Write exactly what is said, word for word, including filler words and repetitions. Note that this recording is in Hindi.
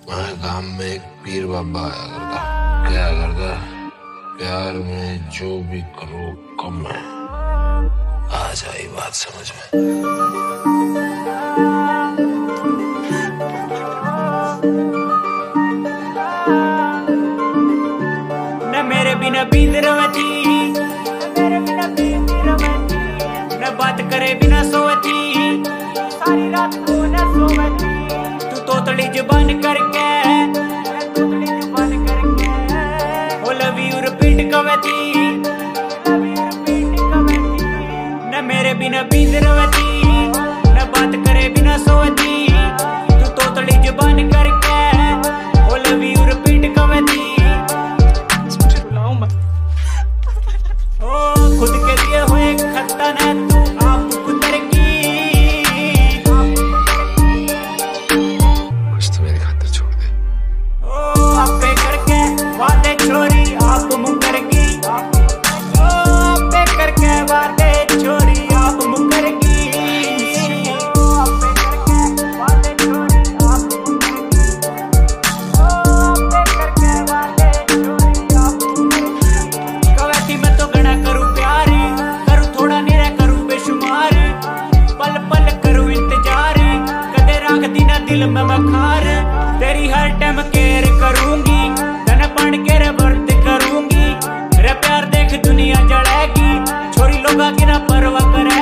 हमारे गांव में एक पीर बाबा आया करता। क्या करता? प्यार में जो भी करो कम है। आ जाए बात समझ में। न मेरे बिना बीत रवती, मेरे बिना बीत रवती, न बात करे बिना सोवती, सारी रात को न सोवती। तू तोतड़ी जुबान करके, तोतड़ी जुबान करके, ओ लव यू रिपीट कवती, लव यू रिपीट कवती। न मेरे बिना बीत रवती, न बात करे बिना सोवती, तू तोतड़ी जुबान करके, ओ लव यू रिपीट कवती। खुद के दिए हुए खत्ता ने तू आप कुतर की, कुछ तो मेरी खातिर छोड़ दे। ओ आपे करके वादे छोरी आप मुकर की, ओ आपे करके वादे छोरी आप मुकर की, ओ आपे करके वादे छोरी आप मुकर की, ओ आपे करके वादे छोरी आप मुकर की। कवैती मैं तो गणा करूं दिल में बखार, तेरी हर टाइम केयर करूंगी, तन पढ़ के रे वर्त करूंगी, रे प्यार देख दुनिया जड़ेगी, छोरी लोगा की ना परवाह करे।